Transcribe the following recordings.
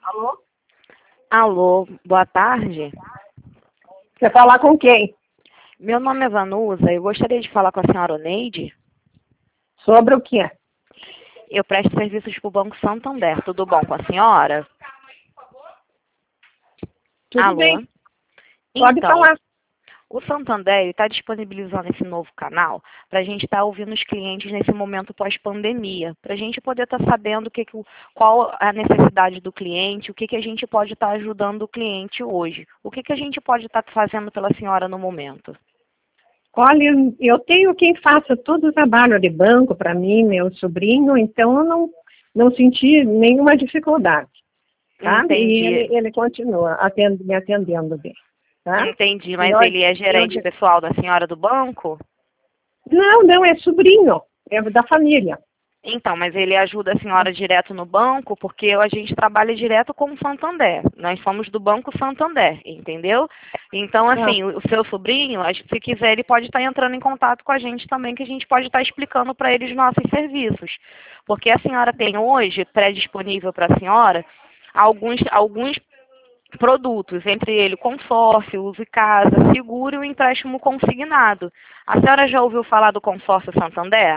Alô? Alô, boa tarde. Você falar com quem? Meu nome é Vanusa. Eu gostaria de falar com a senhora Oneide. Sobre o quê? Eu presto serviços para o Banco Santander. Tudo bom com a senhora? Tudo Alô? bem. Pode Então, falar. o Santander está disponibilizando esse novo canal para a gente estar ouvindo os clientes nesse momento pós-pandemia, para a gente poder estar sabendo qual a necessidade do cliente, o que a gente pode estar ajudando o cliente hoje, o que a gente pode estar fazendo pela senhora no momento. Olha, eu tenho quem faça todo o trabalho de banco para mim, meu sobrinho, então eu não senti nenhuma dificuldade, tá? E Entendi. ele continua me atendendo bem, tá? Entendi, E mas ele é gerente pessoal da senhora do banco? Não, é sobrinho, é da família. Então, mas ele ajuda a senhora direto no banco, porque a gente trabalha direto com o Santander. Nós somos do Banco Santander, entendeu? Então, assim, o seu sobrinho, se quiser, ele pode estar entrando em contato com a gente também, que a gente pode estar explicando para ele os nossos serviços. Porque a senhora tem hoje, pré-disponível para a senhora, alguns produtos, entre ele consórcio, uso e casa, seguro e o empréstimo consignado. A senhora já ouviu falar do consórcio Santander?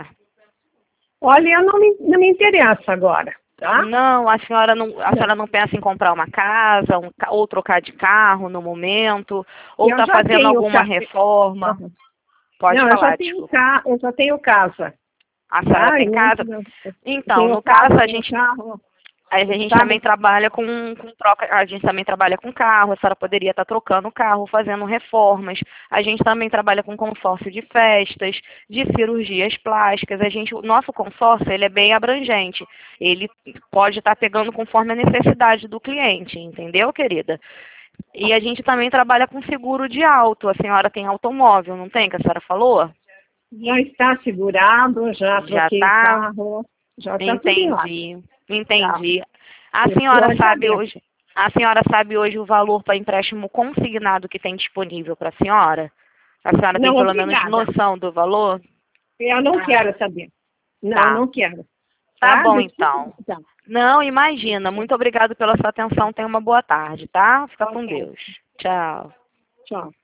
Olha, eu não me interessa agora, tá? Não, a senhora não pensa em comprar uma casa, ou trocar de carro no momento, ou Eu está já fazendo tenho alguma reforma? Pode Não, falar, desculpa. eu já tenho casa. A senhora Tá? tem casa? Eu Então, tenho no caso, casa, a tenho gente carro, A gente também sabe? trabalha com troca, a gente também trabalha com carro, a senhora poderia estar trocando o carro, fazendo reformas. A gente também trabalha com consórcio de festas, de cirurgias plásticas. O nosso consórcio, ele é bem abrangente. Ele pode estar pegando conforme a necessidade do cliente, entendeu, querida? E a gente também trabalha com seguro de auto. A senhora tem automóvel, não tem, que a senhora falou? Já está segurado, já Já troquei o está? carro, já está tudo em ordem. Entendi, Tá? entendi. A senhora Depois já sabe deu. hoje, a senhora sabe hoje o valor para empréstimo consignado que tem disponível para a senhora? A senhora tem Não, pelo menos obrigada. noção do valor? Eu não quero saber. Não, Tá. não quero. Tá Tá? bom Desculpa. então. Tá. Não, imagina. Muito obrigada pela sua atenção. Tenha uma boa tarde, tá? Fica com Ok. Deus. Tchau. Tchau.